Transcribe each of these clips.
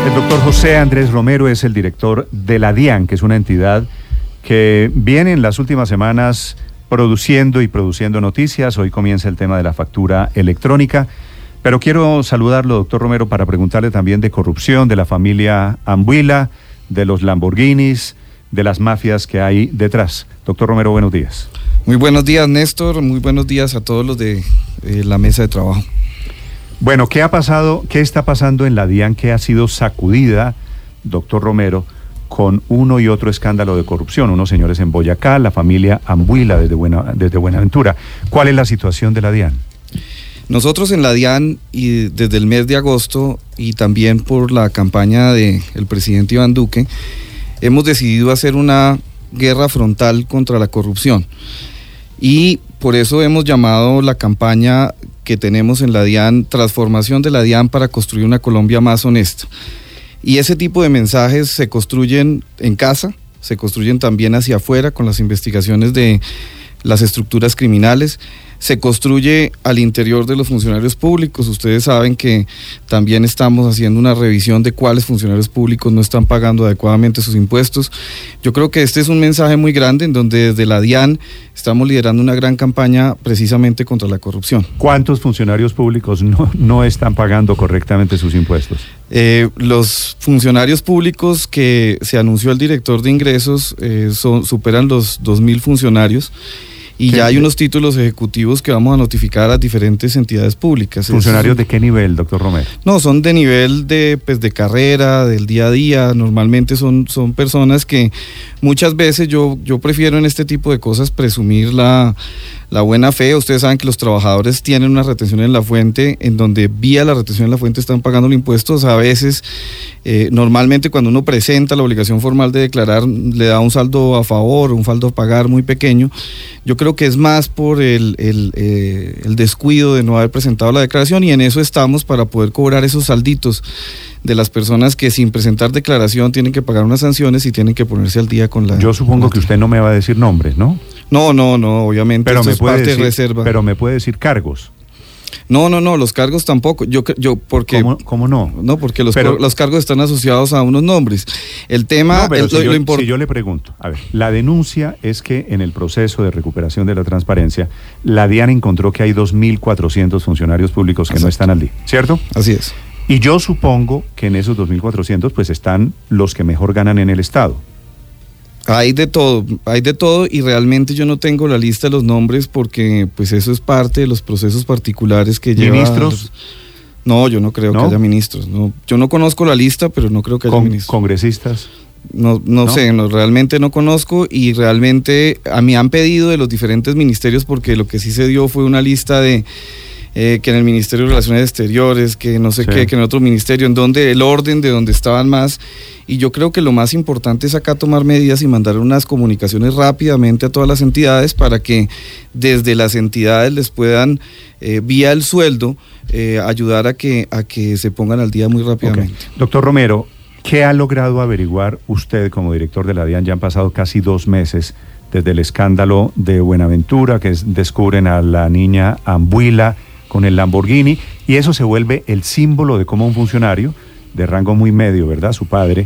El doctor José Andrés Romero es el director de la DIAN, que es una entidad que viene en las últimas semanas produciendo noticias. Hoy comienza el tema de la factura electrónica, pero quiero saludarlo, doctor Romero, para preguntarle también de corrupción, de la familia Ambuila, de los Lamborghinis, de las mafias que hay detrás. Doctor Romero, buenos días. Muy buenos días, Néstor. Muy buenos días a todos los de la mesa de trabajo. Bueno, ¿qué ha pasado? ¿Qué está pasando en la DIAN que ha sido sacudida, doctor Romero, con uno y otro escándalo de corrupción? Unos señores en Boyacá, la familia Ambuila desde Buenaventura. ¿Cuál es la situación de la DIAN? Nosotros en la DIAN, y desde el mes de agosto, y también por la campaña del presidente Iván Duque, hemos decidido hacer una guerra frontal contra la corrupción. Y por eso hemos llamado la campaña que tenemos en la DIAN, Transformación de la DIAN para construir una Colombia más honesta. Y ese tipo de mensajes se construyen en casa, se construyen también hacia afuera con las investigaciones de las estructuras criminales, se construye al interior de los funcionarios públicos. Ustedes saben que también estamos haciendo una revisión de cuáles funcionarios públicos no están pagando adecuadamente sus impuestos. Yo creo que este es un mensaje muy grande en donde desde la DIAN estamos liderando una gran campaña precisamente contra la corrupción. ¿Cuántos funcionarios públicos no están pagando correctamente sus impuestos? Los funcionarios públicos que se anunció el director de ingresos superan los 2.000 funcionarios. Y ya hay unos títulos ejecutivos que vamos a notificar a las diferentes entidades públicas. ¿Funcionarios de qué nivel, doctor Romero? No, son de nivel de carrera, del día a día. Normalmente son personas que muchas veces yo prefiero en este tipo de cosas presumir la buena fe. Ustedes saben que los trabajadores tienen una retención en la fuente, en donde vía la retención en la fuente están pagando los impuestos. A veces, normalmente cuando uno presenta la obligación formal de declarar, le da un saldo a favor, un saldo a pagar muy pequeño. Yo creo que es más por el descuido de no haber presentado la declaración, y en eso estamos para poder cobrar esos salditos de las personas que sin presentar declaración tienen que pagar unas sanciones y tienen que ponerse al día con la... Yo supongo que usted no me va a decir nombres, ¿no? No, obviamente, pero esto es parte de reserva. Pero me puede decir cargos. No, los cargos tampoco. Yo porque ¿Cómo no? No, porque los cargos están asociados a unos nombres. El tema... No, pero si yo le pregunto, a ver, la denuncia es que en el proceso de recuperación de la transparencia, la DIAN encontró que hay 2.400 funcionarios públicos que no están al día, ¿cierto? Así es. Y yo supongo que en esos 2.400 pues están los que mejor ganan en el Estado. Hay de todo, y realmente yo no tengo la lista de los nombres porque pues eso es parte de los procesos particulares que lleva... ¿Ministros? No, yo no creo que haya ministros. No, yo no conozco la lista, pero no creo que haya ministros. ¿Congresistas? No sé, realmente no conozco, y realmente a mí han pedido de los diferentes ministerios, porque lo que sí se dio fue una lista de... que en el Ministerio de Relaciones Exteriores, que no sé qué, que en otro ministerio, en donde el orden de donde estaban más, y yo creo que lo más importante es acá tomar medidas y mandar unas comunicaciones rápidamente a todas las entidades para que desde las entidades les puedan, vía el sueldo, ayudar a que se pongan al día muy rápidamente. Okay. Doctor Romero, ¿qué ha logrado averiguar usted como director de la DIAN? Ya han pasado casi 2 meses desde el escándalo de Buenaventura, que descubren a la niña Ambuila con el Lamborghini, y eso se vuelve el símbolo de cómo un funcionario de rango muy medio, ¿verdad?, su padre,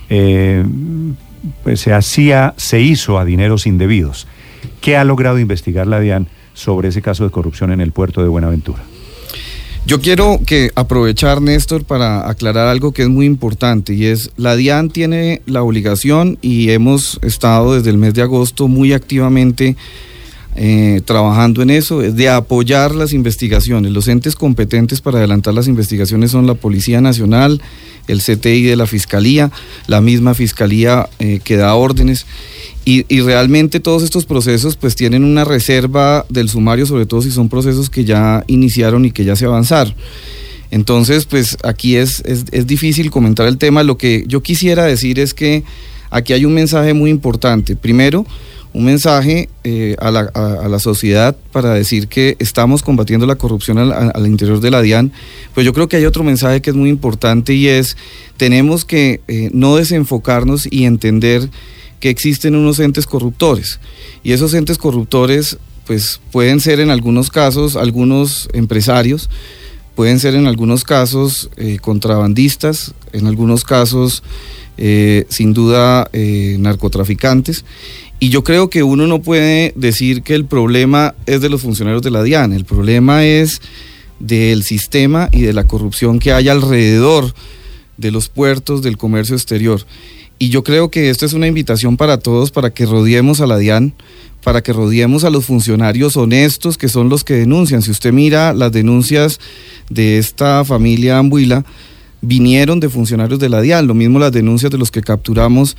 pues se hizo a dineros indebidos. ¿Qué ha logrado investigar la DIAN sobre ese caso de corrupción en el puerto de Buenaventura? Yo quiero aprovechar, Néstor, para aclarar algo que es muy importante, y es, la DIAN tiene la obligación, y hemos estado desde el mes de agosto muy activamente trabajando en eso, es de apoyar las investigaciones. Los entes competentes para adelantar las investigaciones son la Policía Nacional, el CTI de la Fiscalía, la misma Fiscalía que da órdenes, y realmente todos estos procesos pues tienen una reserva del sumario, sobre todo si son procesos que ya iniciaron y que ya se avanzaron. Entonces pues aquí es difícil comentar el tema. Lo que yo quisiera decir es que aquí hay un mensaje muy importante. Primero, un mensaje a la sociedad para decir que estamos combatiendo la corrupción al interior de la DIAN. Pues yo creo que hay otro mensaje que es muy importante, y es, tenemos que no desenfocarnos y entender que existen unos entes corruptores, y esos entes corruptores pues pueden ser en algunos casos algunos empresarios, pueden ser en algunos casos contrabandistas, en algunos casos sin duda narcotraficantes. Y yo creo que uno no puede decir que el problema es de los funcionarios de la DIAN, el problema es del sistema y de la corrupción que hay alrededor de los puertos, del comercio exterior. Y yo creo que esto es una invitación para todos, para que rodeemos a la DIAN, para que rodeemos a los funcionarios honestos que son los que denuncian. Si usted mira las denuncias de esta familia Ambuila, vinieron de funcionarios de la DIAN, lo mismo las denuncias de los que capturamos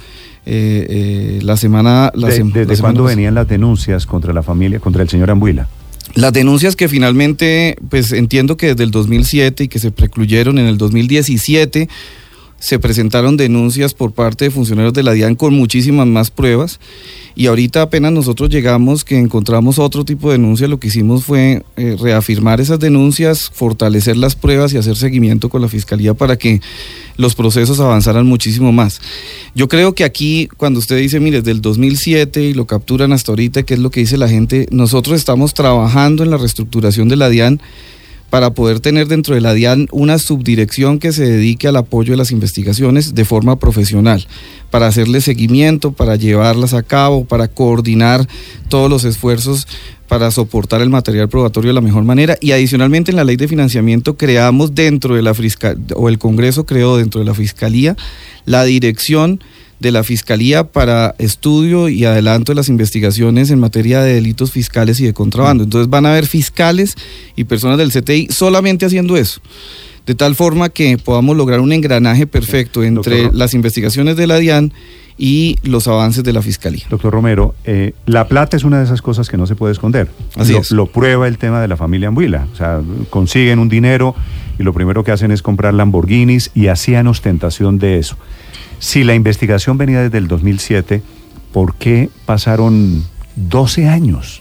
la semana... ¿Desde cuándo venían las denuncias contra la familia, contra el señor Ambuila? Las denuncias que finalmente, pues entiendo que desde el 2007 y que se precluyeron en el 2017, se presentaron denuncias por parte de funcionarios de la DIAN con muchísimas más pruebas, y ahorita apenas nosotros llegamos que encontramos otro tipo de denuncias, lo que hicimos fue reafirmar esas denuncias, fortalecer las pruebas y hacer seguimiento con la Fiscalía para que los procesos avanzaran muchísimo más. Yo creo que aquí, cuando usted dice, mire, desde el 2007 y lo capturan hasta ahorita, ¿qué es lo que dice la gente? Nosotros estamos trabajando en la reestructuración de la DIAN para poder tener dentro de la DIAN una subdirección que se dedique al apoyo de las investigaciones de forma profesional, para hacerle seguimiento, para llevarlas a cabo, para coordinar todos los esfuerzos para soportar el material probatorio de la mejor manera. Y adicionalmente en la ley de financiamiento creamos dentro de la el Congreso creó dentro de la Fiscalía la dirección de la Fiscalía para estudio y adelanto de las investigaciones en materia de delitos fiscales y de contrabando. Entonces van a haber fiscales y personas del CTI solamente haciendo eso, de tal forma que podamos lograr un engranaje perfecto entre las investigaciones de la DIAN y los avances de la Fiscalía. Doctor Romero, la plata es una de esas cosas que no se puede esconder. Así es. Lo prueba el tema de la familia Ambuila. O sea, consiguen un dinero y lo primero que hacen es comprar Lamborghinis y hacían ostentación de eso. Si la investigación venía desde el 2007, ¿por qué pasaron 12 años?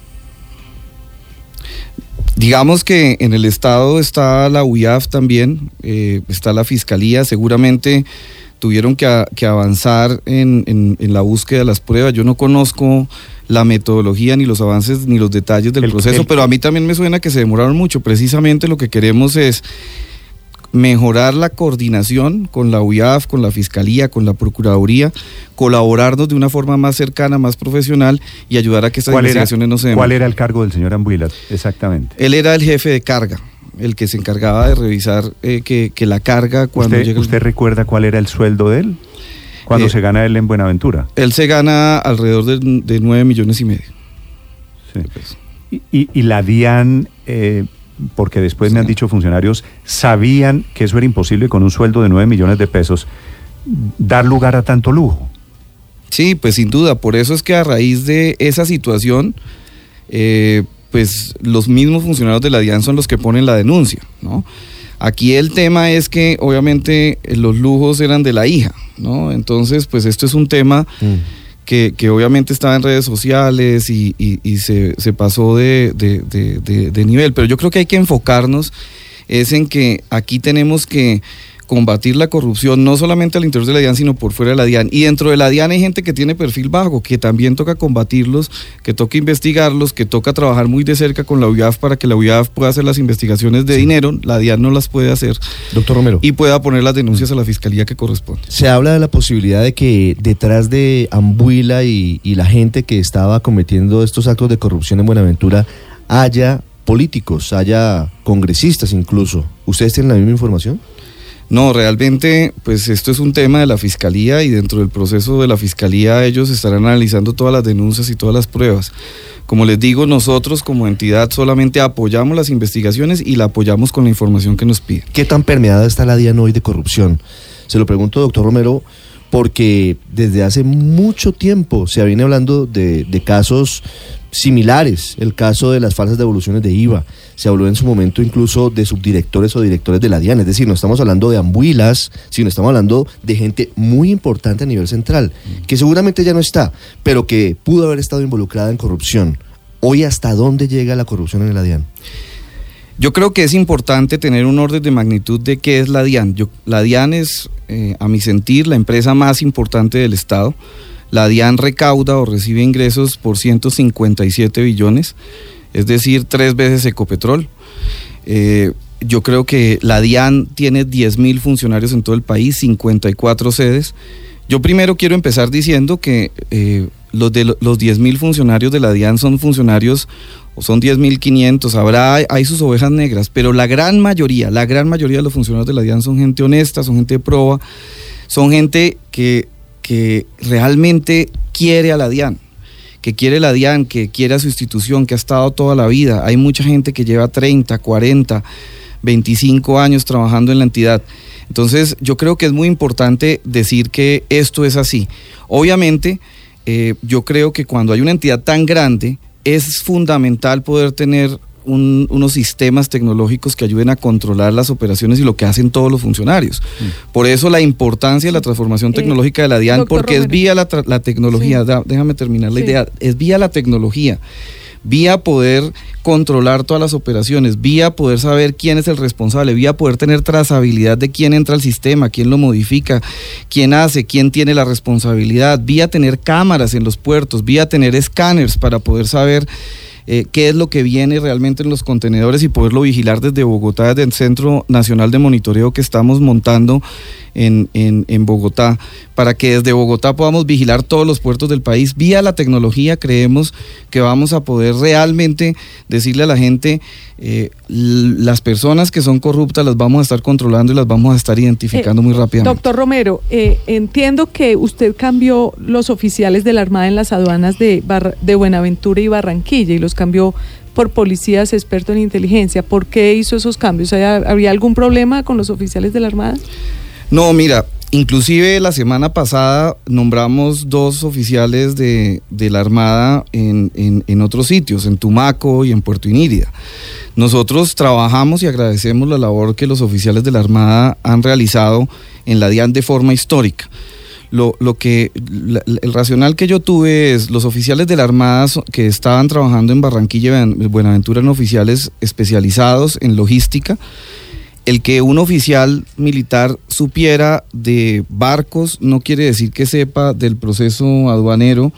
Digamos que en el Estado está la UIAF también, está la Fiscalía, seguramente tuvieron que avanzar en la búsqueda de las pruebas. Yo no conozco la metodología, ni los avances, ni los detalles del proceso, pero a mí también me suena que se demoraron mucho. Precisamente lo que queremos es mejorar la coordinación con la UIAF, con la Fiscalía, con la Procuraduría, colaborarnos de una forma más cercana, más profesional y ayudar a que estas investigaciones no se demoren. ¿Cuál era el cargo del señor Ambuila exactamente? Él era el jefe de carga, el que se encargaba de revisar que la carga cuando llega... ¿Usted recuerda cuál era el sueldo de él? ¿Cuándo se gana él en Buenaventura? Él se gana alrededor de 9,5 millones. Sí. Pues. Y la DIAN... porque después me han dicho funcionarios, sabían que eso era imposible con un sueldo de 9 millones de pesos, dar lugar a tanto lujo. Sí, pues sin duda, por eso es que a raíz de esa situación, pues los mismos funcionarios de la DIAN son los que ponen la denuncia, ¿no? Aquí el tema es que obviamente los lujos eran de la hija, ¿no? Entonces, pues esto es un tema... Que obviamente estaba en redes sociales y se pasó de nivel, pero yo creo que hay que enfocarnos es en que aquí tenemos que combatir la corrupción no solamente al interior de la DIAN, sino por fuera de la DIAN, y dentro de la DIAN hay gente que tiene perfil bajo, que también toca combatirlos, que toca investigarlos, que toca trabajar muy de cerca con la UIAF para que la UIAF pueda hacer las investigaciones de dinero, la DIAN no las puede hacer. Doctor Romero. Y pueda poner las denuncias a la Fiscalía que corresponde. Se habla de la posibilidad de que detrás de Ambuila y la gente que estaba cometiendo estos actos de corrupción en Buenaventura haya políticos, haya congresistas incluso. ¿Ustedes tienen la misma información? No, realmente, pues esto es un tema de la Fiscalía y dentro del proceso de la Fiscalía ellos estarán analizando todas las denuncias y todas las pruebas. Como les digo, nosotros como entidad solamente apoyamos las investigaciones y la apoyamos con la información que nos piden. ¿Qué tan permeada está la DIAN hoy de corrupción? Se lo pregunto, doctor Romero, porque desde hace mucho tiempo se viene hablando de casos similares, el caso de las falsas devoluciones de IVA, se habló en su momento incluso de subdirectores o directores de la DIAN, es decir, no estamos hablando de Ambuilas, sino estamos hablando de gente muy importante a nivel central, que seguramente ya no está, pero que pudo haber estado involucrada en corrupción. Hoy, ¿hasta dónde llega la corrupción en la DIAN? Yo creo que es importante tener un orden de magnitud de qué es la DIAN. La DIAN es, a mi sentir, la empresa más importante del Estado. La DIAN recauda o recibe ingresos por 157 billones, es decir, 3 veces Ecopetrol. yo creo que la DIAN tiene 10.000 funcionarios en todo el país, 54 sedes. Yo primero quiero empezar diciendo que los 10.000 funcionarios de la DIAN son funcionarios, o son 10.500, hay sus ovejas negras, pero la gran mayoría de los funcionarios de la DIAN son gente honesta, son gente de proba, son gente que realmente quiere a la DIAN, que quiere la DIAN, que quiere a su institución, que ha estado toda la vida. Hay mucha gente que lleva 30, 40, 25 años trabajando en la entidad. Entonces, yo creo que es muy importante decir que esto es así. Obviamente, yo creo que cuando hay una entidad tan grande, es fundamental poder tener unos sistemas tecnológicos que ayuden a controlar las operaciones y lo que hacen todos los funcionarios. Por eso la importancia de la transformación tecnológica de la DIAN, porque Romero, es vía la tecnología, sí. Déjame terminar la idea, es vía la tecnología, vía poder controlar todas las operaciones, vía poder saber quién es el responsable, vía poder tener trazabilidad de quién entra al sistema, quién lo modifica, quién hace, quién tiene la responsabilidad, vía tener cámaras en los puertos, vía tener escáneres para poder saber qué es lo que viene realmente en los contenedores y poderlo vigilar desde Bogotá, desde el Centro Nacional de Monitoreo que estamos montando en Bogotá, para que desde Bogotá podamos vigilar todos los puertos del país. Vía la tecnología creemos que vamos a poder realmente decirle a la gente, las personas que son corruptas las vamos a estar controlando y las vamos a estar identificando muy rápidamente. Doctor Romero, entiendo que usted cambió los oficiales de la Armada en las aduanas de Buenaventura y Barranquilla y los cambió por policías expertos en inteligencia. ¿Por qué hizo esos cambios? ¿Había algún problema con los oficiales de la Armada? No, mira, inclusive la semana pasada nombramos 2 oficiales de la Armada en otros sitios, en Tumaco y en Puerto Inírida. Nosotros trabajamos y agradecemos la labor que los oficiales de la Armada han realizado en la DIAN de forma histórica. El racional que yo tuve es, los oficiales de la Armada que estaban trabajando en Barranquilla y en Buenaventura eran oficiales especializados en logística. El que un oficial militar supiera de barcos no quiere decir que sepa del proceso aduanero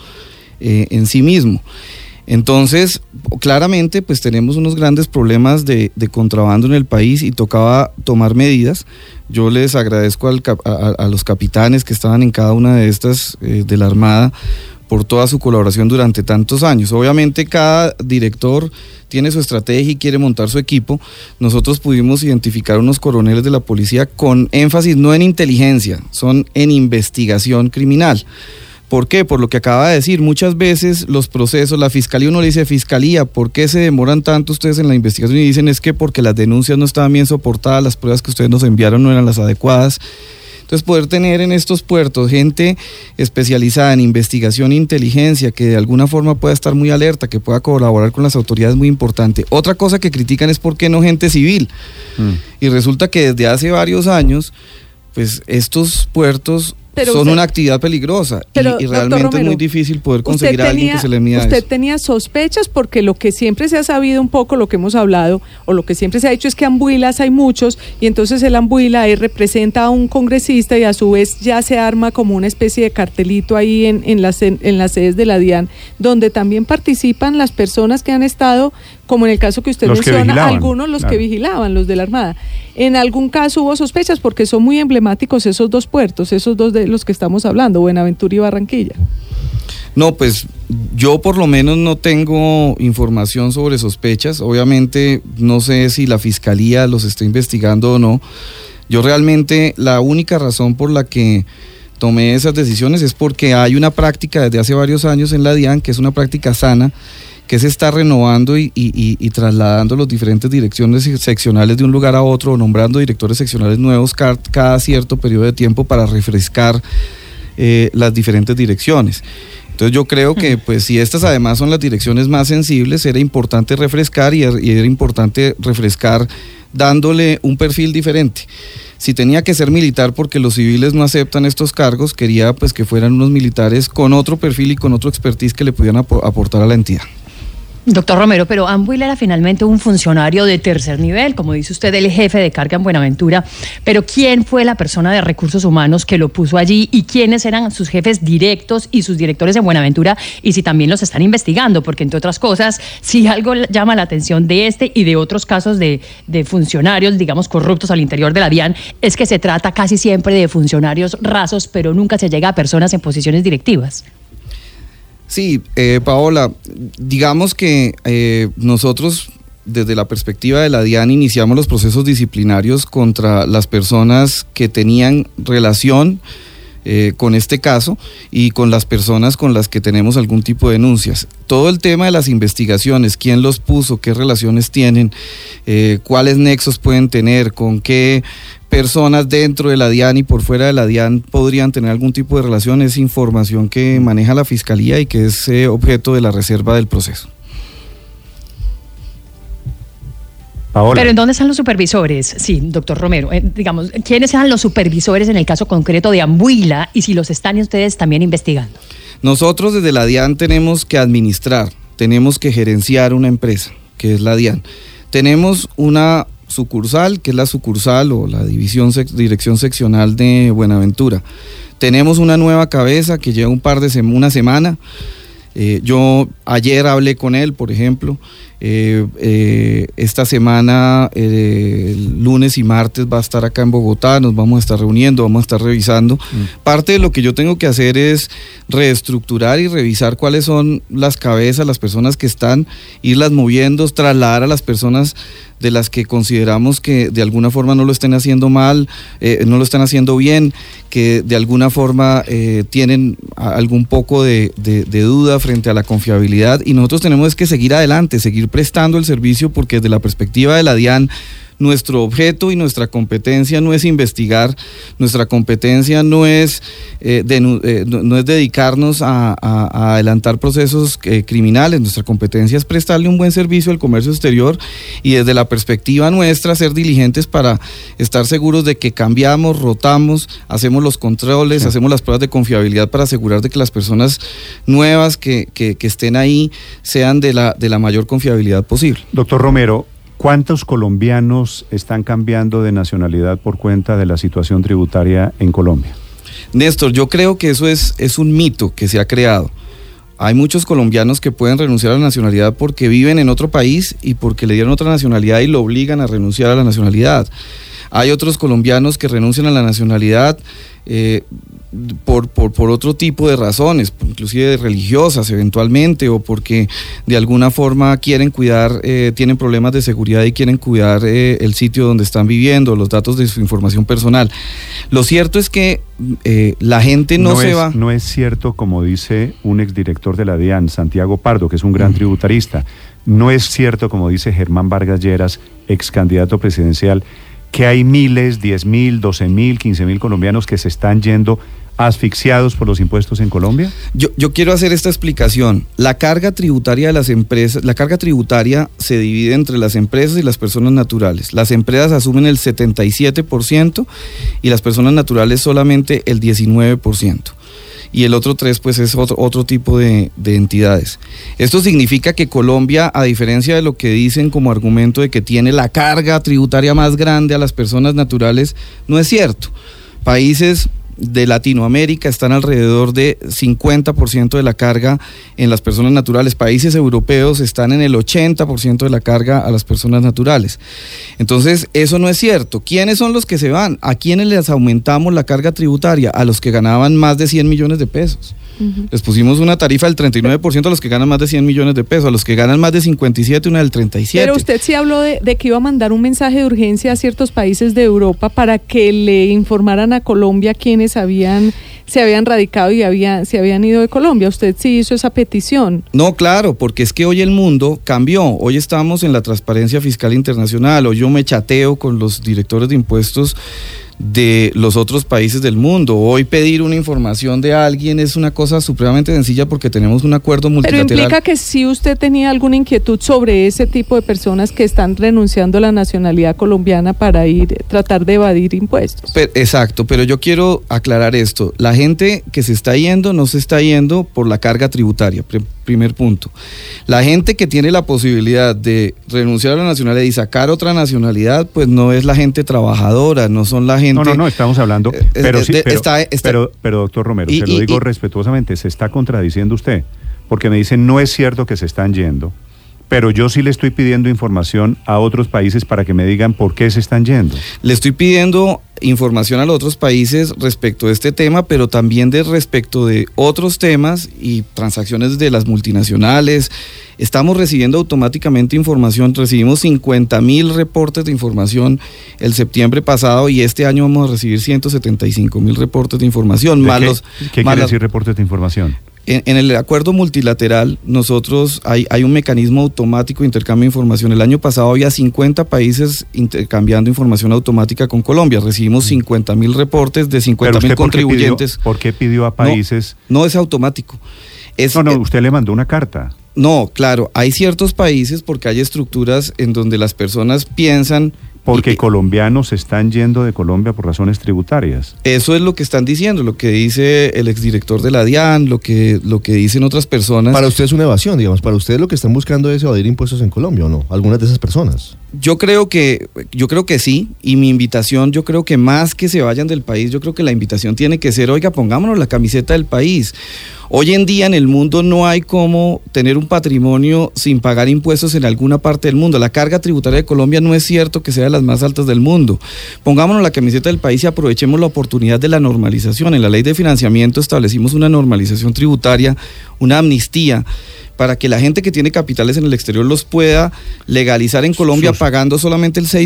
en sí mismo. Entonces, claramente, pues tenemos unos grandes problemas de contrabando en el país y tocaba tomar medidas. Yo les agradezco a los capitanes que estaban en cada una de estas de la Armada por toda su colaboración durante tantos años. Obviamente cada director tiene su estrategia y quiere montar su equipo. Nosotros pudimos identificar unos coroneles de la policía con énfasis no en inteligencia, son en investigación criminal. ¿Por qué? Por lo que acaba de decir, muchas veces los procesos, la fiscalía, uno le dice, fiscalía, ¿por qué se demoran tanto ustedes en la investigación? Y dicen, es que porque las denuncias no estaban bien soportadas, las pruebas que ustedes nos enviaron no eran las adecuadas. Entonces, poder tener en estos puertos gente especializada en investigación e inteligencia, que de alguna forma pueda estar muy alerta, que pueda colaborar con las autoridades, es muy importante. Otra cosa que critican es por qué no gente civil. Y resulta que desde hace varios años, pues estos puertos son una actividad peligrosa y realmente Romero, es muy difícil poder conseguir a alguien que se le mida eso. ¿Usted tenía sospechas? Porque lo que siempre se ha sabido un poco, lo que hemos hablado, o lo que siempre se ha dicho es que ambuilas hay muchos, y entonces el ambuila representa a un congresista y a su vez ya se arma como una especie de cartelito ahí en las sedes de la DIAN, donde también participan las personas que han estado, como en el caso que usted menciona, algunos que vigilaban, los de la Armada. En algún caso hubo sospechas porque son muy emblemáticos esos 2 puertos, esos 2 de los que estamos hablando, Buenaventura y Barranquilla. No, pues yo por lo menos no tengo información sobre sospechas. Obviamente no sé si la fiscalía los está investigando o no. Yo realmente la única razón por la que tomé esas decisiones es porque hay una práctica desde hace varios años en la DIAN, que es una práctica sana, que se está renovando y trasladando las diferentes direcciones seccionales de un lugar a otro, o nombrando directores seccionales nuevos cada cierto periodo de tiempo para refrescar las diferentes direcciones. Entonces yo creo que pues si estas además son las direcciones más sensibles, era importante refrescar y era importante refrescar dándole un perfil diferente. Si tenía que ser militar porque los civiles no aceptan estos cargos, quería pues que fueran unos militares con otro perfil y con otro expertise que le pudieran aportar a la entidad. Doctor Romero, pero Ambuila era finalmente un funcionario de tercer nivel, como dice usted, el jefe de carga en Buenaventura, pero ¿quién fue la persona de recursos humanos que lo puso allí y quiénes eran sus jefes directos y sus directores en Buenaventura y si también los están investigando? Porque entre otras cosas, si algo llama la atención de este y de otros casos de funcionarios, digamos, corruptos al interior de la DIAN, es que se trata casi siempre de funcionarios rasos, pero nunca se llega a personas en posiciones directivas. Sí, Paola, digamos que nosotros desde la perspectiva de la DIAN iniciamos los procesos disciplinarios contra las personas que tenían relación con este caso y con las personas con las que tenemos algún tipo de denuncias. Todo el tema de las investigaciones, quién los puso, qué relaciones tienen, cuáles nexos pueden tener, con qué personas dentro de la DIAN y por fuera de la DIAN podrían tener algún tipo de relación, es información que maneja la Fiscalía y que es objeto de la reserva del proceso. Paola. Pero ¿en dónde están los supervisores? Sí, doctor Romero, digamos, ¿quiénes eran los supervisores en el caso concreto de Ambuila y si los están ustedes también investigando? Nosotros desde la DIAN tenemos que administrar, tenemos que gerenciar una empresa, que es la DIAN. Tenemos una sucursal, que es la sucursal o la dirección seccional de Buenaventura. Tenemos una nueva cabeza que lleva una semana. Yo ayer hablé con él, por ejemplo. Esta semana, el lunes y martes va a estar acá en Bogotá, nos vamos a estar reuniendo, vamos a estar revisando. Parte de lo que yo tengo que hacer es reestructurar y revisar cuáles son las cabezas, las personas que están, irlas moviendo, trasladar a las personas de las que consideramos que de alguna forma no lo estén haciendo mal, no lo están haciendo bien, que de alguna forma tienen algún poco de duda frente a la confiabilidad, y nosotros tenemos que seguir adelante, seguir prestando el servicio, porque desde la perspectiva de la DIAN nuestro objeto y nuestra competencia no es investigar, nuestra competencia no es dedicarnos a adelantar procesos criminales, nuestra competencia es prestarle un buen servicio al comercio exterior y desde la perspectiva nuestra ser diligentes para estar seguros de que cambiamos, rotamos, hacemos los controles, sí, hacemos las pruebas de confiabilidad para asegurar de que las personas nuevas que estén ahí sean de la mayor confiabilidad posible. Doctor Romero, ¿cuántos colombianos están cambiando de nacionalidad por cuenta de la situación tributaria en Colombia? Néstor, yo creo que eso es un mito que se ha creado. Hay muchos colombianos que pueden renunciar a la nacionalidad porque viven en otro país y porque le dieron otra nacionalidad y lo obligan a renunciar a la nacionalidad. Hay otros colombianos que renuncian a la nacionalidad por otro tipo de razones, inclusive religiosas eventualmente, o porque de alguna forma quieren cuidar, tienen problemas de seguridad y quieren cuidar el sitio donde están viviendo, los datos de su información personal. Lo cierto es que la gente no se va. No es cierto, como dice un exdirector de la DIAN, Santiago Pardo, que es un gran tributarista, no es cierto, como dice Germán Vargas Lleras, ex candidato presidencial, que hay miles, 10.000, 12.000, 15.000 colombianos que se están yendo asfixiados por los impuestos en Colombia? Yo quiero hacer esta explicación. La carga tributaria de las empresas, la carga tributaria se divide entre las empresas y las personas naturales. Las empresas asumen el 77% y las personas naturales solamente el 19%. Y el otro 3% pues es otro tipo de entidades. Esto significa que Colombia, a diferencia de lo que dicen como argumento de que tiene la carga tributaria más grande a las personas naturales, no es cierto. Países de Latinoamérica están alrededor de 50% de la carga en las personas naturales. Países europeos están en el 80% de la carga a las personas naturales. Entonces, eso no es cierto. ¿Quiénes son los que se van? ¿A quiénes les aumentamos la carga tributaria? A los que ganaban más de 100 millones de pesos. Les pusimos una tarifa del 39% a los que ganan más de 100 millones de pesos, a los que ganan más de 57, una del 37%. Pero usted sí habló de que iba a mandar un mensaje de urgencia a ciertos países de Europa para que le informaran a Colombia quiénes se habían radicado y se habían ido de Colombia. ¿Usted sí hizo esa petición? No, claro, porque es que hoy el mundo cambió. Hoy estamos en la transparencia fiscal internacional. Hoy yo me chateo con los directores de impuestos de los otros países del mundo. Hoy pedir una información de alguien es una cosa supremamente sencilla porque tenemos un acuerdo multilateral. Pero implica que si usted tenía alguna inquietud sobre ese tipo de personas que están renunciando a la nacionalidad colombiana para tratar de evadir impuestos. Exacto, pero yo quiero aclarar esto. La gente que se está yendo no se está yendo por la carga tributaria. primer punto. La gente que tiene la posibilidad de renunciar a la nacionalidad y sacar otra nacionalidad, pues no es la gente trabajadora, no son la gente... No, estamos hablando... Pero, doctor Romero, se lo digo respetuosamente, se está contradiciendo usted, porque me dicen, no es cierto que se están yendo, pero yo sí le estoy pidiendo información a otros países para que me digan por qué se están yendo. Le estoy pidiendo información a los otros países respecto de este tema, pero también respecto de otros temas y transacciones de las multinacionales. Estamos recibiendo automáticamente información, recibimos 50,000 reportes de información el septiembre pasado y este año vamos a recibir 175,000 reportes de información. ¿Qué quiere decir reportes de información? En el acuerdo multilateral, nosotros hay un mecanismo automático de intercambio de información. El año pasado había 50 países intercambiando información automática con Colombia. Recibimos 50,000 reportes de 50,000 contribuyentes. ¿Por qué pidió a países? No es automático. Usted le mandó una carta. No, claro, hay ciertos países porque hay estructuras en donde las personas piensan... Porque colombianos se están yendo de Colombia por razones tributarias. Eso es lo que están diciendo, lo que dice el exdirector de la DIAN, lo que dicen otras personas. Para usted es una evasión, digamos, para usted lo que están buscando es evadir impuestos en Colombia, ¿o no? Algunas de esas personas. Yo creo que sí, y mi invitación, yo creo que más que se vayan del país, yo creo que la invitación tiene que ser, oiga, pongámonos la camiseta del país. Hoy en día en el mundo no hay cómo tener un patrimonio sin pagar impuestos en alguna parte del mundo. La carga tributaria de Colombia no es cierto que sea de las más altas del mundo. Pongámonos la camiseta del país y aprovechemos la oportunidad de la normalización. En la ley de financiamiento establecimos una normalización tributaria, una amnistía, para que la gente que tiene capitales en el exterior los pueda legalizar en Colombia pagando solamente el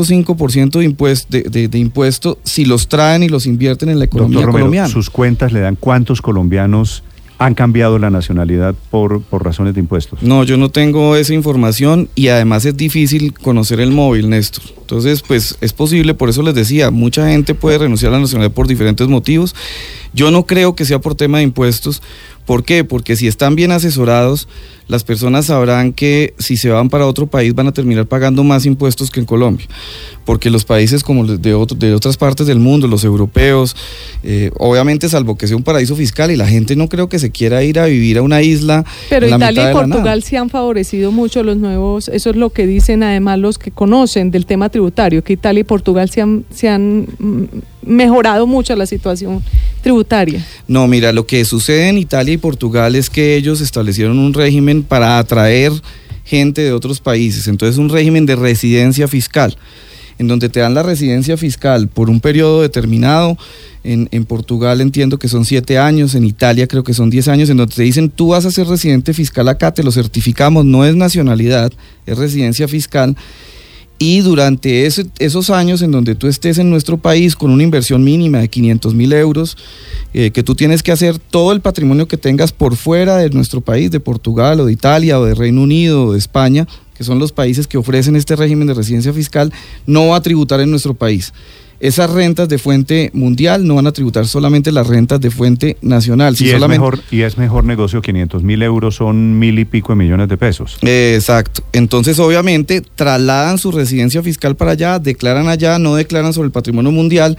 6.5% de impuesto si los traen y los invierten en la economía colombiana. ¿Sus cuentas le dan cuántos colombianos han cambiado la nacionalidad por razones de impuestos? No, yo no tengo esa información y además es difícil conocer el móvil, Néstor. Entonces, pues es posible, por eso les decía, mucha gente puede renunciar a la nacionalidad por diferentes motivos. Yo no creo que sea por tema de impuestos. ¿Por qué? Porque si están bien asesorados, las personas sabrán que si se van para otro país van a terminar pagando más impuestos que en Colombia. Porque los países como de otras partes del mundo, los europeos, obviamente salvo que sea un paraíso fiscal y la gente no creo que se quiera ir a vivir a una isla. Pero Italia y Portugal sí han favorecido mucho los nuevos, eso es lo que dicen además los que conocen del tema tributario, que Italia y Portugal se han mejorado mucho la situación tributaria. No, mira, lo que sucede en Italia y Portugal es que ellos establecieron un régimen para atraer gente de otros países, entonces un régimen de residencia fiscal, en donde te dan la residencia fiscal por un periodo determinado. En Portugal entiendo que son 7 años, en Italia creo que son 10 años, en donde te dicen tú vas a ser residente fiscal acá, te lo certificamos, no es nacionalidad, es residencia fiscal. Y durante esos años en donde tú estés en nuestro país con una inversión mínima de 500,000 euros, que tú tienes que hacer todo el patrimonio que tengas por fuera de nuestro país, de Portugal o de Italia o de Reino Unido o de España, que son los países que ofrecen este régimen de residencia fiscal, no va a tributar en nuestro país. Esas rentas de fuente mundial no van a tributar, solamente las rentas de fuente nacional. Y es mejor negocio, 500,000 euros son 1,000 y pico de millones de pesos. Exacto. Entonces, obviamente, trasladan su residencia fiscal para allá, declaran allá, no declaran sobre el patrimonio mundial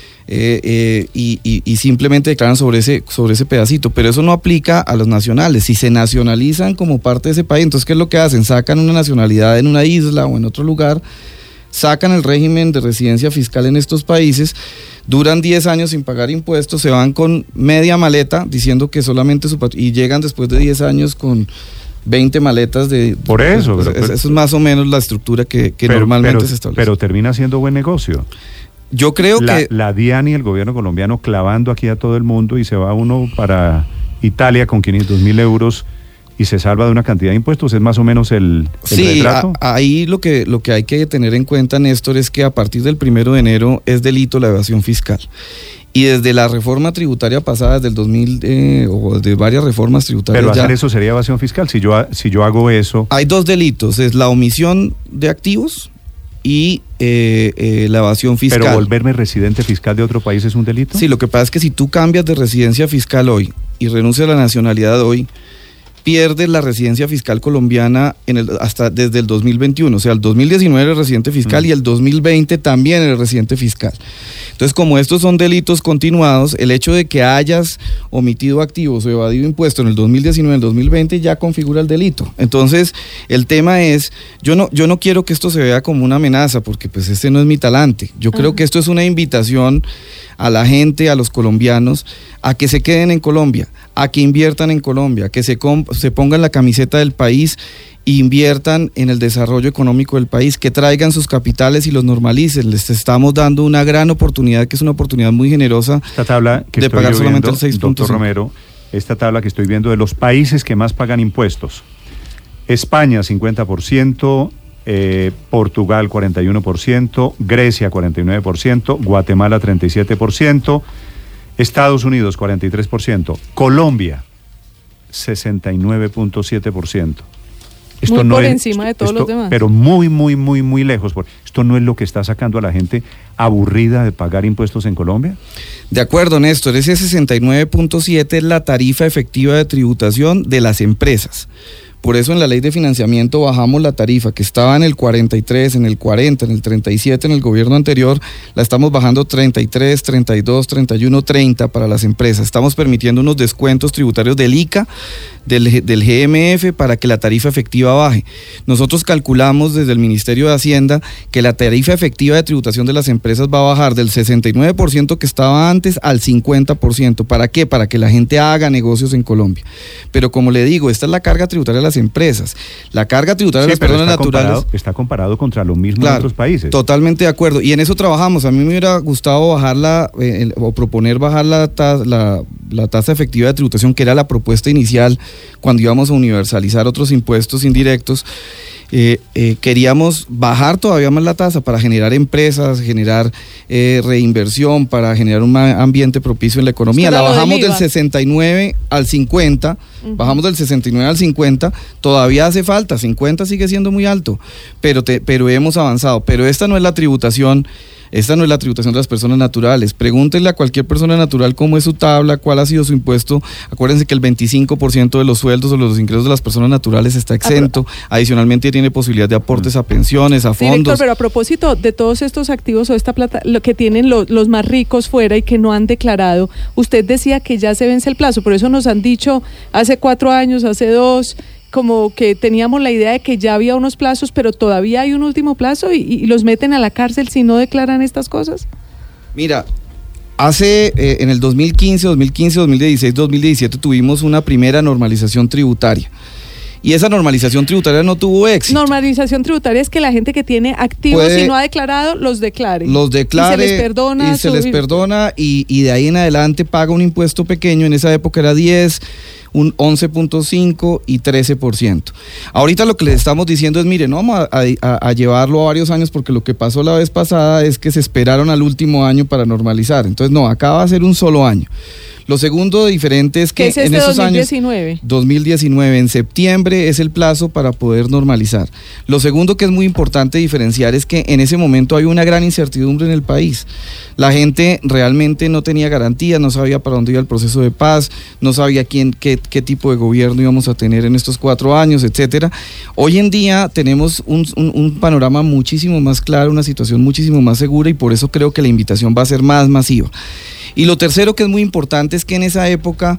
y simplemente declaran sobre ese pedacito. Pero eso no aplica a los nacionales. Si se nacionalizan como parte de ese país, entonces, ¿qué es lo que hacen? Sacan una nacionalidad en una isla o en otro lugar, sacan el régimen de residencia fiscal en estos países, duran 10 años sin pagar impuestos, se van con media maleta diciendo que solamente y llegan después de 10 años con 20 maletas de... Por eso. Eso es más o menos la estructura que normalmente se establece. Pero termina siendo buen negocio. Yo creo que... La DIAN y el gobierno colombiano clavando aquí a todo el mundo y se va uno para Italia con 500,000 euros y se salva de una cantidad de impuestos, es más o menos el retrato. Ahí lo que hay que tener en cuenta, Néstor, es que a partir del 1 de enero es delito la evasión fiscal. Y desde la reforma tributaria pasada, desde el 2000, o de varias reformas tributarias. Pero hacer eso sería evasión fiscal, si yo hago eso. Hay 2 delitos, es la omisión de activos y la evasión fiscal. ¿Pero volverme residente fiscal de otro país es un delito? Sí, lo que pasa es que si tú cambias de residencia fiscal hoy y renuncias a la nacionalidad hoy, pierde la residencia fiscal colombiana hasta desde el 2021, o sea, el 2019 era el residente fiscal y el 2020 también era el residente fiscal. Entonces, como estos son delitos continuados, el hecho de que hayas omitido activos o evadido impuestos en el 2019 y el 2020 ya configura el delito. Entonces, el tema es, yo no quiero que esto se vea como una amenaza, porque pues este no es mi talante. Yo creo que esto es una invitación a la gente, a los colombianos, a que se queden en Colombia, a que inviertan en Colombia, que se pongan la camiseta del país e inviertan en el desarrollo económico del país, que traigan sus capitales y los normalicen. Les estamos dando una gran oportunidad, que es una oportunidad muy generosa, esta tabla que de estoy pagar solamente el 6.5%. Doctor Romero, esta tabla que estoy viendo de los países que más pagan impuestos: España 50%, Portugal 41%, Grecia 49%, Guatemala 37%, Estados Unidos 43%, Colombia 69.7%. Esto muy no por es, encima de todos los demás. Pero muy lejos. Esto no es lo que está sacando a la gente aburrida de pagar impuestos en Colombia. De acuerdo, Néstor, ese 69.7 es la tarifa efectiva de tributación de las empresas. Por eso en la ley de financiamiento bajamos la tarifa, que estaba en el 43, en el 40, en el 37 en el gobierno anterior, la estamos bajando 33, 32, 31, 30 para las empresas. Estamos permitiendo unos descuentos tributarios del ICA, del GMF, para que la tarifa efectiva baje. Nosotros calculamos desde el Ministerio de Hacienda que la tarifa efectiva de tributación de las empresas va a bajar del 69% que estaba antes al 50%. ¿Para qué? Para que la gente haga negocios en Colombia. Pero como le digo, esta es la carga tributaria de las empresas. La carga tributaria de las personas naturales está comparado contra lo mismo en otros países. Totalmente de acuerdo. Y en eso trabajamos. A mí me hubiera gustado bajarla o proponer bajar la tasa efectiva de tributación, que era la propuesta inicial cuando íbamos a universalizar otros impuestos indirectos. Queríamos bajar todavía más la tasa para generar empresas, generar reinversión, para generar un ambiente propicio en la economía. La bajamos del 69 al 50, bajamos del 69 al 50, todavía hace falta, 50 sigue siendo muy alto, pero hemos avanzado. Pero esta no es la tributación de las personas naturales. Pregúntenle a cualquier persona natural cómo es su tabla, cuál ha sido su impuesto. Acuérdense que el 25% de los sueldos o los ingresos de las personas naturales está exento. Adicionalmente tiene posibilidad de aportes a pensiones, a fondos. Director, pero a propósito de todos estos activos o esta plata, lo que tienen los más ricos fuera y que no han declarado, usted decía que ya se vence el plazo, por eso nos han dicho hace 4 años, hace 2, como que teníamos la idea de que ya había unos plazos, pero todavía hay un último plazo y los meten a la cárcel si no declaran estas cosas. Mira, en el 2015, 2016, 2017 tuvimos una primera normalización tributaria. Y esa normalización tributaria no tuvo éxito. Normalización tributaria es que la gente que tiene activos y no ha declarado, los declare. Los declare. Y se les perdona. Y de ahí en adelante paga un impuesto pequeño. En esa época era 10, un 11.5 y 13%. Ahorita lo que les estamos diciendo es, mire, no vamos a llevarlo a varios años, porque lo que pasó la vez pasada es que se esperaron al último año para normalizar. Entonces, no, acá va a ser un solo año. Lo segundo diferente es que es en esos 2019. años, 2019, en septiembre es el plazo para poder normalizar. Lo segundo que es muy importante diferenciar es que en ese momento hay una gran incertidumbre en el país. La gente realmente no tenía garantías, no sabía para dónde iba el proceso de paz, no sabía qué tipo de gobierno íbamos a tener en estos 4 años, etcétera. Hoy en día tenemos un panorama muchísimo más claro, una situación muchísimo más segura, y por eso creo que la invitación va a ser más masiva. Y lo tercero que es muy importante es que en esa época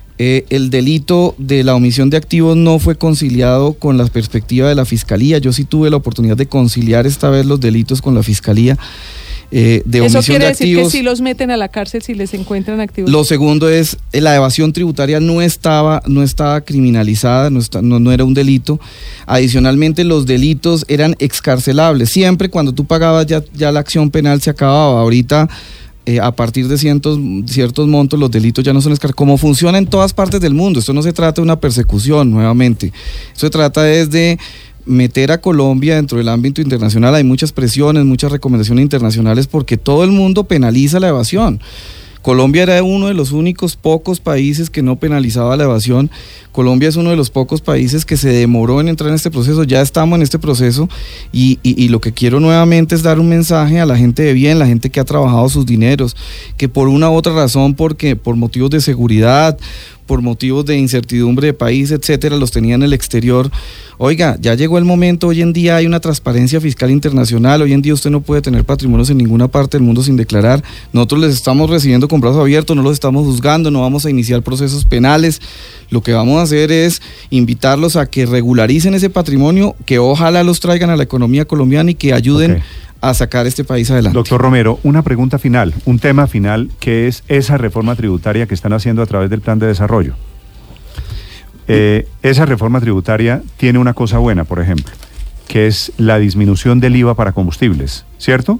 el delito de la omisión de activos no fue conciliado con la perspectiva de la Fiscalía. Yo sí tuve la oportunidad de conciliar esta vez los delitos con la Fiscalía de omisión de activos. Eso quiere decir que si los meten a la cárcel si les encuentran activos. Lo segundo es, la evasión tributaria no estaba criminalizada, no era un delito. Adicionalmente, los delitos eran excarcelables. Siempre cuando tú pagabas ya la acción penal se acababa. Ahorita, a partir de ciertos montos, los delitos ya no son escarcelables, como funciona en todas partes del mundo. Esto no se trata de una persecución, nuevamente. Esto se trata de meter a Colombia dentro del ámbito internacional. Hay muchas presiones, muchas recomendaciones internacionales, porque todo el mundo penaliza la evasión. Colombia era uno de los únicos pocos países que no penalizaba la evasión. Colombia es uno de los pocos países que se demoró en entrar en este proceso. Ya estamos en este proceso y lo que quiero nuevamente es dar un mensaje a la gente de bien, la gente que ha trabajado sus dineros, que por una u otra razón, porque por motivos de seguridad, por motivos de incertidumbre de país, etcétera, los tenía en el exterior. Oiga, ya llegó el momento, hoy en día hay una transparencia fiscal internacional, hoy en día usted no puede tener patrimonios en ninguna parte del mundo sin declarar. Nosotros les estamos recibiendo con brazos abiertos, no los estamos juzgando, no vamos a iniciar procesos penales. Lo que vamos a hacer es invitarlos a que regularicen ese patrimonio, que ojalá los traigan a la economía colombiana y que ayuden a sacar este país adelante. Doctor Romero, una pregunta final, un tema final, que es esa reforma tributaria que están haciendo a través del plan de desarrollo. Esa reforma tributaria tiene una cosa buena, por ejemplo, que es la disminución del IVA para combustibles, ¿cierto?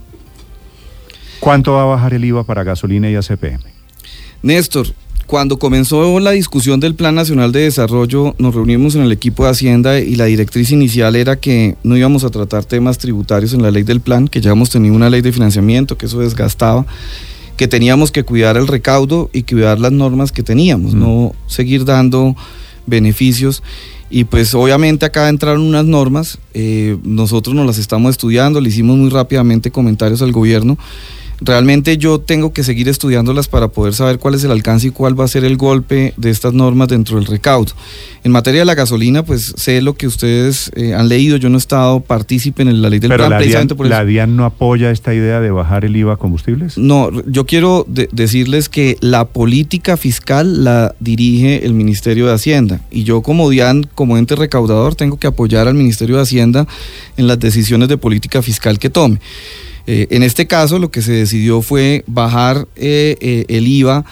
¿Cuánto va a bajar el IVA para gasolina y ACPM? Néstor, cuando comenzó la discusión del Plan Nacional de Desarrollo, nos reunimos en el equipo de Hacienda y la directriz inicial era que no íbamos a tratar temas tributarios en la ley del plan, que ya hemos tenido una ley de financiamiento, que eso desgastaba, que teníamos que cuidar el recaudo y cuidar las normas que teníamos, no seguir dando beneficios. Y pues obviamente acá entraron unas normas, nosotros nos las estamos estudiando, le hicimos muy rápidamente comentarios al gobierno. Realmente yo tengo que seguir estudiándolas para poder saber cuál es el alcance y cuál va a ser el golpe de estas normas dentro del recaudo. En materia de la gasolina, pues sé lo que ustedes han leído, yo no he estado partícipe en la ley del plan. Pero ¿la DIAN no apoya esta idea de bajar el IVA a combustibles? No, yo quiero decirles que la política fiscal la dirige el Ministerio de Hacienda y yo como DIAN, como ente recaudador, tengo que apoyar al Ministerio de Hacienda en las decisiones de política fiscal que tome. En este caso lo que se decidió fue bajar el IVA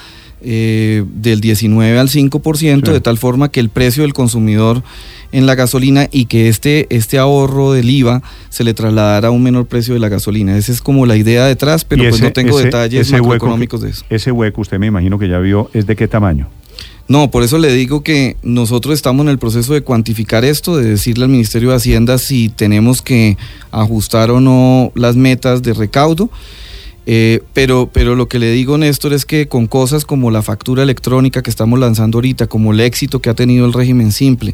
del 19 al 5%, sí, de tal forma que el precio del consumidor en la gasolina y que este ahorro del IVA se le trasladara a un menor precio de la gasolina. Esa es como la idea detrás, pero pues no tengo detalles macroeconómicos de eso. Ese hueco, usted me imagino que ya vio, ¿es de qué tamaño? No, por eso le digo que nosotros estamos en el proceso de cuantificar esto, de decirle al Ministerio de Hacienda si tenemos que ajustar o no las metas de recaudo, pero lo que le digo, Néstor, es que con cosas como la factura electrónica que estamos lanzando ahorita, como el éxito que ha tenido el régimen simple,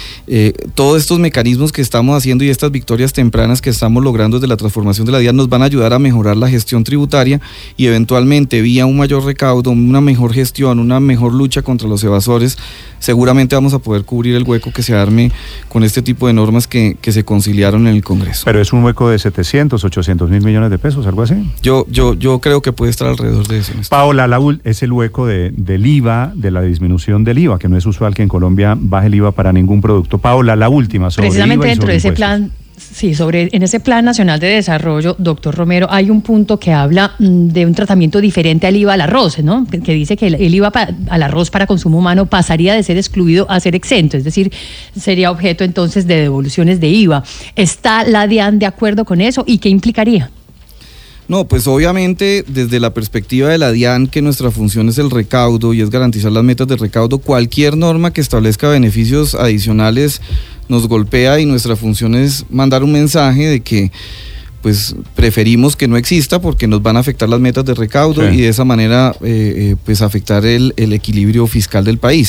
todos estos mecanismos que estamos haciendo y estas victorias tempranas que estamos logrando desde la transformación de la DIAN nos van a ayudar a mejorar la gestión tributaria y eventualmente vía un mayor recaudo, una mejor gestión, una mejor lucha contra los evasores, seguramente vamos a poder cubrir el hueco que se arme con este tipo de normas que se conciliaron en el Congreso. Pero es un hueco de 700, 800 mil millones de pesos, algo así. Yo creo que puede estar alrededor de eso. Paola, es el hueco del IVA, de la disminución del IVA, que no es usual que en Colombia baje el IVA para ningún producto. Paola, la última, sobre precisamente IVA y dentro sobre de ese impuestos. plan. Sí, en ese Plan Nacional de Desarrollo, doctor Romero, hay un punto que habla de un tratamiento diferente al IVA al arroz, ¿no? Que dice que el IVA al arroz para consumo humano pasaría de ser excluido a ser exento, es decir, sería objeto entonces de devoluciones de IVA. ¿Está la DIAN de acuerdo con eso y qué implicaría? No, pues obviamente desde la perspectiva de la DIAN, que nuestra función es el recaudo y es garantizar las metas de recaudo, cualquier norma que establezca beneficios adicionales nos golpea y nuestra función es mandar un mensaje de que pues preferimos que no exista porque nos van a afectar las metas de recaudo, sí, y de esa manera pues afectar el equilibrio fiscal del país.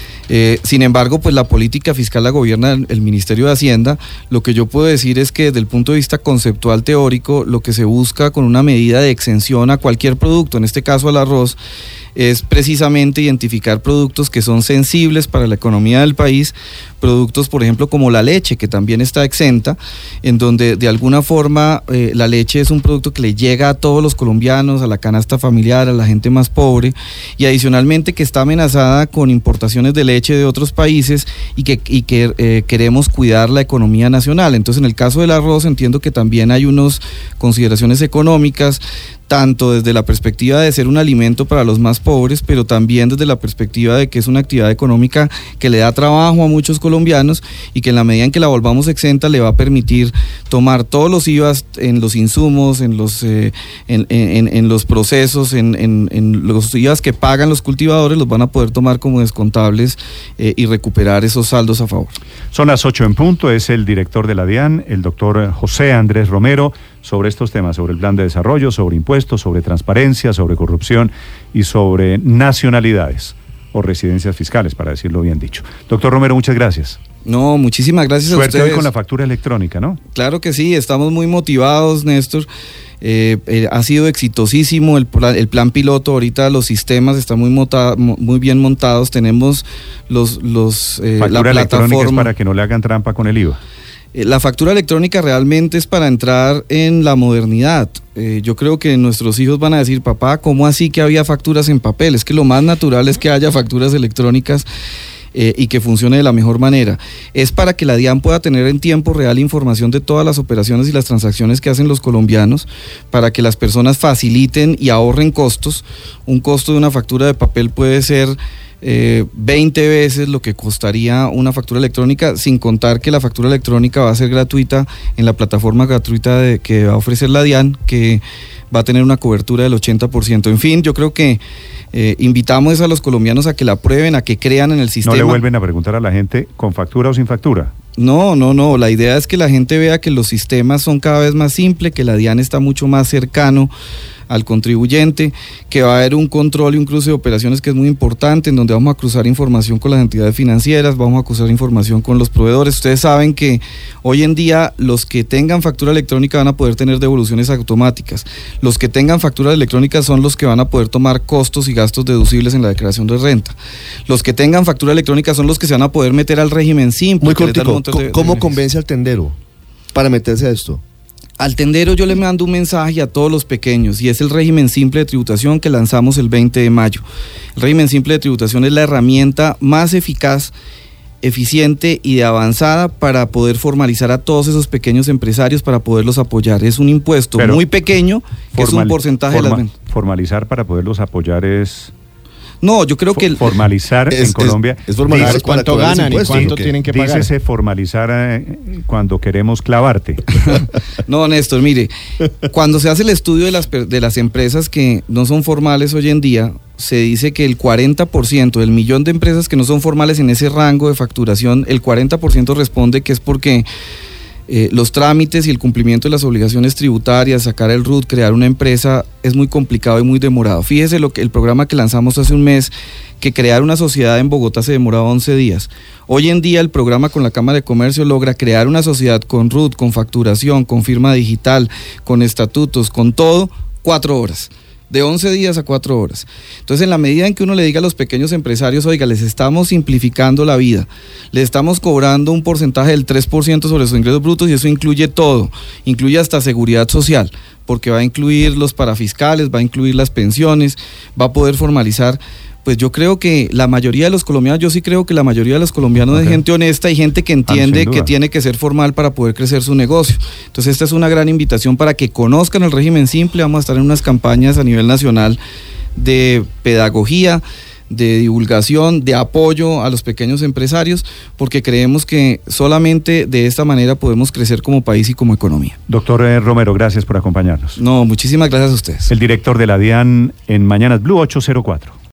Sin embargo, pues la política fiscal la gobierna el Ministerio de Hacienda. Lo que yo puedo decir es que desde el punto de vista conceptual teórico, lo que se busca con una medida de exención a cualquier producto, en este caso al arroz, es precisamente identificar productos que son sensibles para la economía del país, productos por ejemplo como la leche, que también está exenta, en donde de alguna forma la leche es un producto que le llega a todos los colombianos, a la canasta familiar, a la gente más pobre, y adicionalmente que está amenazada con importaciones de leche de otros países y que queremos cuidar la economía nacional. Entonces en el caso del arroz entiendo que también hay unas consideraciones económicas, tanto desde la perspectiva de ser un alimento para los más pobres, pero también desde la perspectiva de que es una actividad económica que le da trabajo a muchos colombianos y que en la medida en que la volvamos exenta le va a permitir tomar todos los IVAs en los insumos, en los procesos, en los IVAs que pagan los cultivadores, los van a poder tomar como descontables y recuperar esos saldos a favor. Son las 8 en punto, es el director de la DIAN, el doctor José Andrés Romero, sobre estos temas, sobre el plan de desarrollo, sobre impuestos, sobre transparencia, sobre corrupción y sobre nacionalidades o residencias fiscales, para decirlo bien dicho. Doctor Romero, muchas gracias. No, muchísimas gracias a ustedes. Suerte hoy con la factura electrónica, ¿no? Claro que sí, estamos muy motivados, Néstor. Ha sido exitosísimo el plan piloto. Ahorita los sistemas están muy bien montados. Tenemos factura la electrónica plataforma. es para que no le hagan trampa con el IVA. La factura electrónica realmente es para entrar en la modernidad. Yo creo que nuestros hijos van a decir, papá, ¿cómo así que había facturas en papel? Es que lo más natural es que haya facturas electrónicas y que funcione de la mejor manera. Es para que la DIAN pueda tener en tiempo real información de todas las operaciones y las transacciones que hacen los colombianos, para que las personas faciliten y ahorren costos. Un costo de una factura de papel puede ser 20 veces lo que costaría una factura electrónica, sin contar que la factura electrónica va a ser gratuita en la plataforma gratuita que va a ofrecer la DIAN, que va a tener una cobertura del 80%. En fin, yo creo que invitamos a los colombianos a que la prueben, a que crean en el sistema. ¿No le vuelven a preguntar a la gente con factura o sin factura? No, la idea es que la gente vea que los sistemas son cada vez más simples, que la DIAN está mucho más cercano al contribuyente, que va a haber un control y un cruce de operaciones que es muy importante, en donde vamos a cruzar información con las entidades financieras, vamos a cruzar información con los proveedores. Ustedes saben que hoy en día los que tengan factura electrónica van a poder tener devoluciones automáticas. Los que tengan factura electrónica son los que van a poder tomar costos y gastos deducibles en la declaración de renta. Los que tengan factura electrónica son los que se van a poder meter al régimen simple. Muy cortico, ¿cómo convence al tendero para meterse a esto? Al tendero yo le mando un mensaje a todos los pequeños, y es el régimen simple de tributación que lanzamos el 20 de mayo. El régimen simple de tributación es la herramienta más eficaz, eficiente y de avanzada para poder formalizar a todos esos pequeños empresarios, para poderlos apoyar. Es un impuesto muy pequeño, que es un porcentaje de las ventas. Formalizar para poderlos apoyar es... No, yo creo que... Formalizar en Colombia... Es formalizar cuánto ganan y cuánto tienen que pagar. Dícese formalizar cuando queremos clavarte. No, Néstor, mire, cuando se hace el estudio de las empresas que no son formales hoy en día, se dice que el 40% del millón de empresas que no son formales en ese rango de facturación, el 40% responde que es porque los trámites y el cumplimiento de las obligaciones tributarias, sacar el RUT, crear una empresa, es muy complicado y muy demorado. Fíjese el programa que lanzamos hace un mes, que crear una sociedad en Bogotá se demoraba 11 días. Hoy en día el programa con la Cámara de Comercio logra crear una sociedad con RUT, con facturación, con firma digital, con estatutos, con todo, 4 horas. De 11 días a 4 horas. Entonces, en la medida en que uno le diga a los pequeños empresarios, oiga, les estamos simplificando la vida, les estamos cobrando un porcentaje del 3% sobre sus ingresos brutos, y eso incluye todo, incluye hasta seguridad social, porque va a incluir los parafiscales, va a incluir las pensiones, va a poder formalizar. Pues yo creo que la mayoría de los colombianos, es gente honesta y gente que entiende que tiene que ser formal para poder crecer su negocio. Entonces esta es una gran invitación para que conozcan el régimen simple. Vamos a estar en unas campañas a nivel nacional de pedagogía, de divulgación, de apoyo a los pequeños empresarios, porque creemos que solamente de esta manera podemos crecer como país y como economía. Doctor Romero, gracias por acompañarnos. No, muchísimas gracias a ustedes. El director de la DIAN en Mañanas Blue 804.